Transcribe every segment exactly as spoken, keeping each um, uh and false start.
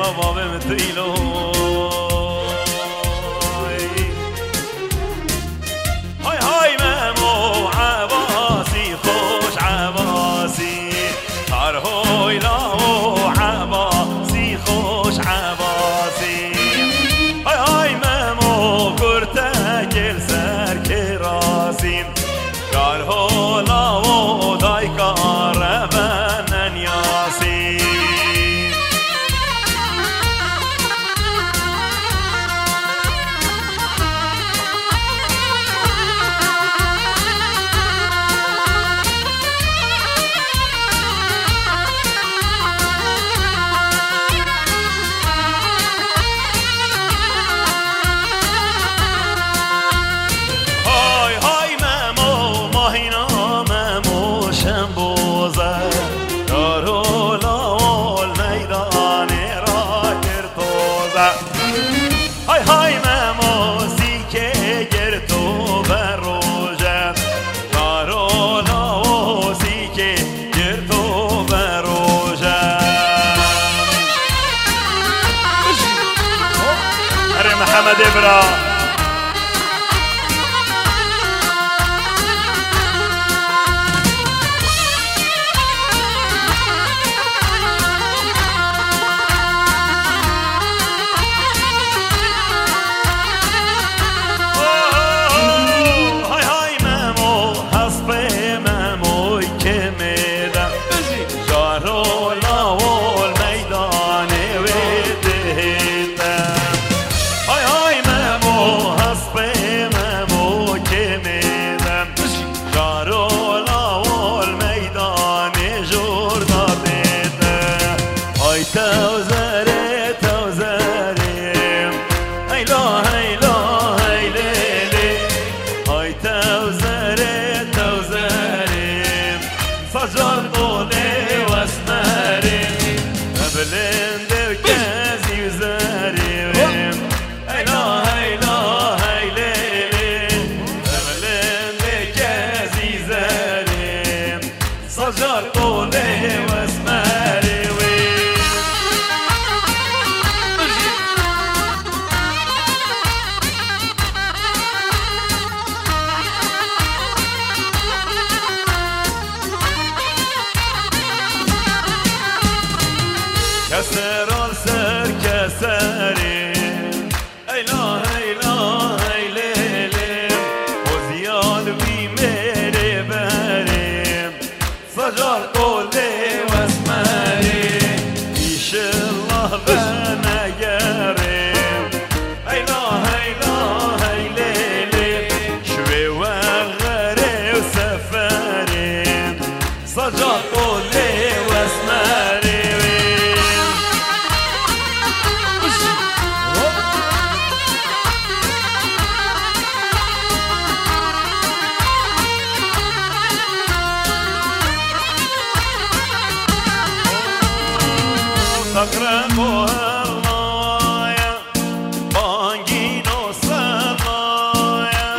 بابا بمتيلو هاي هاي مامو عباسي خوش عباسي هاي لاو عباسي خوش عباسي هاي هاي مامو كرتك السر كراسي قال هو لاو داي كاربن ياسي هاي هاي ماموزی که گرتو بروجه کارولا وزی که گرتو بروجه اره محمد ابرا كسر السر كسري ايلا ايلا ايلي وزيان بي ميري باري صجر قولي واسماري إيش الله بنا ياري ايلا ايلا ايلي شوي وغري وسفاري صجر قولي واسماري تقربها المايا بانجينو سمايا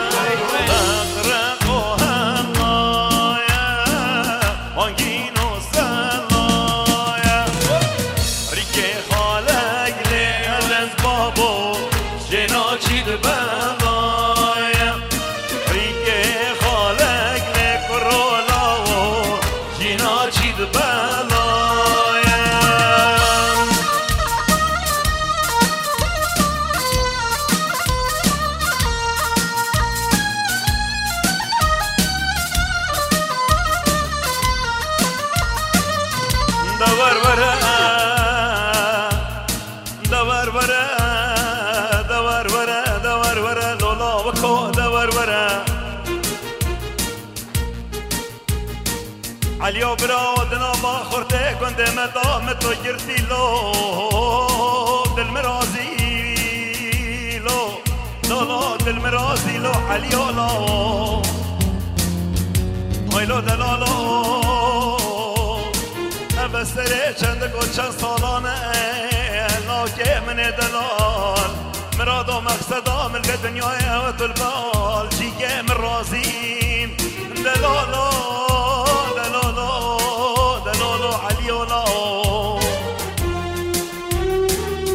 تقربها المايا بانجينو سمايا ريكي خالق لألز بابو جنا چيد بلايا ريكي خالق لكرولاو جنا چيد بلايا دور ورا دور ورا دور ورا دور ورا لولا وكو دور ورا عليو برادنا ما خورتك كنت مدام تو جرتي لو دالمرازي لو لو دالمرازي لو عليو لو هاي لو دلالو بسره چند و چند سالانه لاکه من دلال مراد و مقصدا ملک دنیای و طلبال جیگه من رازیم دلالو دلالو دلالو علیولا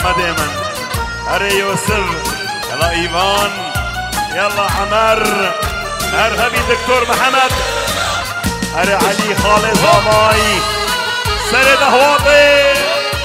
محمد ايمن. هري يوسف، يلا ايمان، يلا عمر، ارهبي دكتور محمد، هري علي خالد ضماي، سرد اهواطي.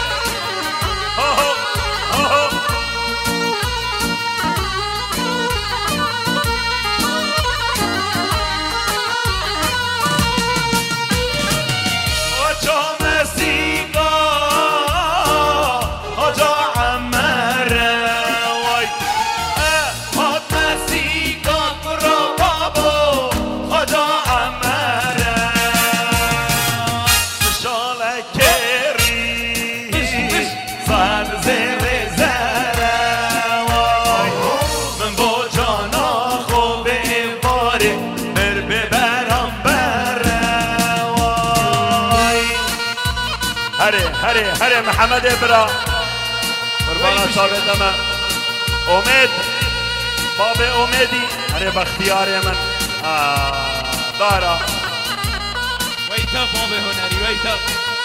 هري هري محمد ابرا قربانا ثابت اما امید باب امیدی هري باختیار من آه دارا ويت اب باب هنري ويت اب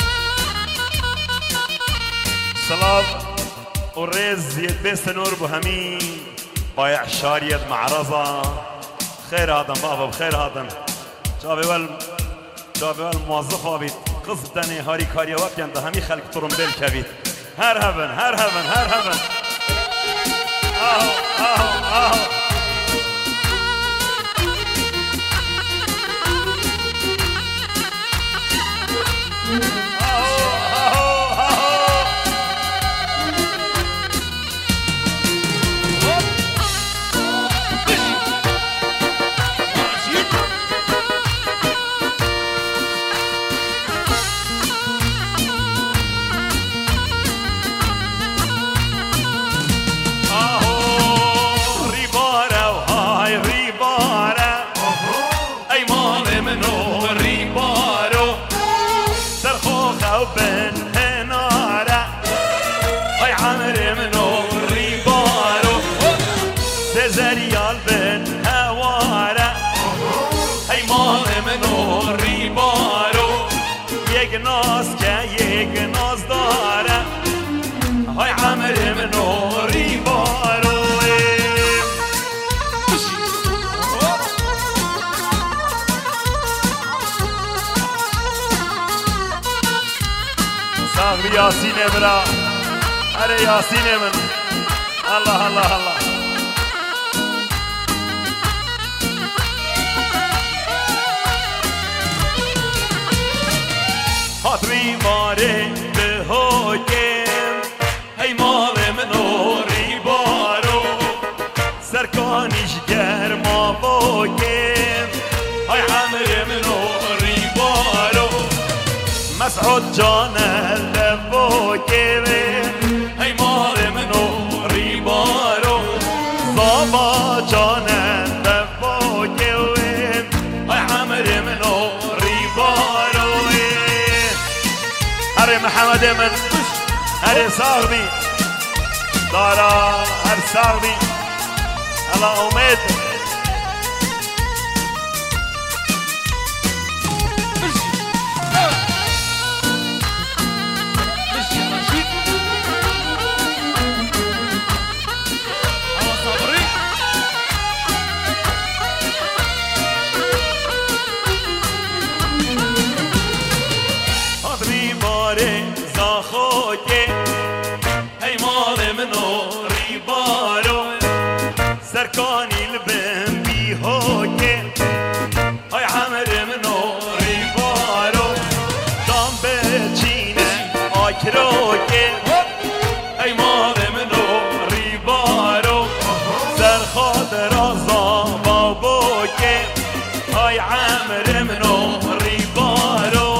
سلاف والرز يتبس نور بهمي بايع شاريد معرضة خير هذا بابا بخير هذا جابي وال جابي والموظف بيت قصدني هاري كاريا وقت ينده همي خلق طرمبيل كبيت هر هبن هر هبن هر هبن آهو آهو آهو ناز که یک ناز داره های عمر منوری باروی ساقب یاسین برا اره یاسین من الله الله الله هاتری ماره به هایم ای مال منوری بارو سرکانیش گرما بایم ای عمر منوری بارو مسعود جان لبایم ای مال منوری بارو زابا جان لبایم ای عمر منوری بارو هري محمد من هري صاغبي دارا هر صاغبي الله امید سرکانی لبن بی هوکه های عمر منوری بارو دام به چینه آکروکه ای مال منوری بارو سرخاد رازا بابوکه های عمر منوری بارو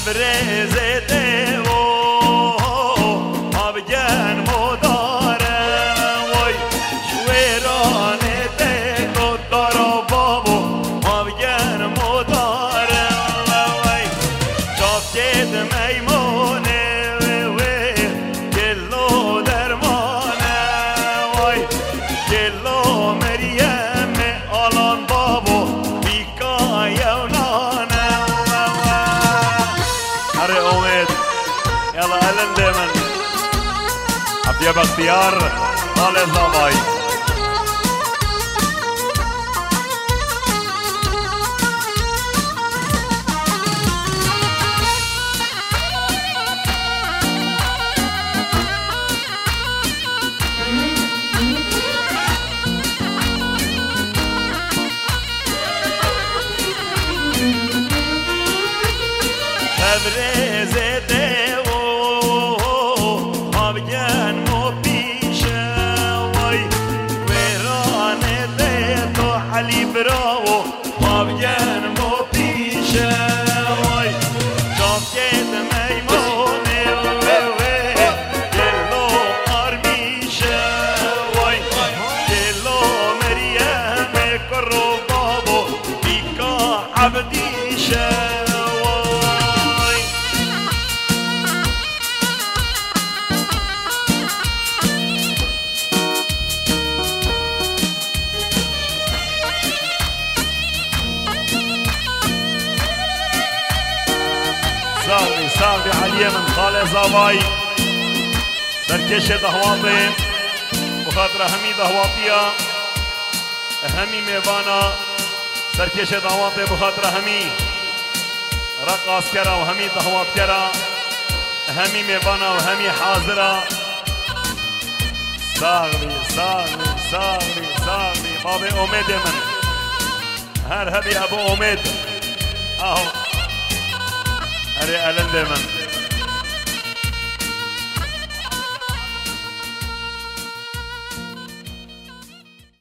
تبريزته وابجان مداره وای شویرانته دارا بابو وابجان مداره وای چاپچید میمونه وی گلو درمانه وای گلو مریم آلان بابو بیکا یونانه هره امید يلا أهلا دايما عبد باختيار طالع زاباي تبريزته علي براو ما بجان مو بيشه وای شافت میمونه وی دلو آرمیشه وای دلو مریم کرو بابو بیکا عبدیشه وای ساوي ساوي علي من خالي زاباي سركشة دهواطي وخاطر همي دهواطية همي ميبانا سركشة دهواطي بخاطر همي رقص كرا وهمي دهواط كرا همي ميبانا وهمي حاضرة ساغلي ساغلي ساغلي ساغلي بابي أميد من هر هبي أبو أميد أهو هري أهلا دايما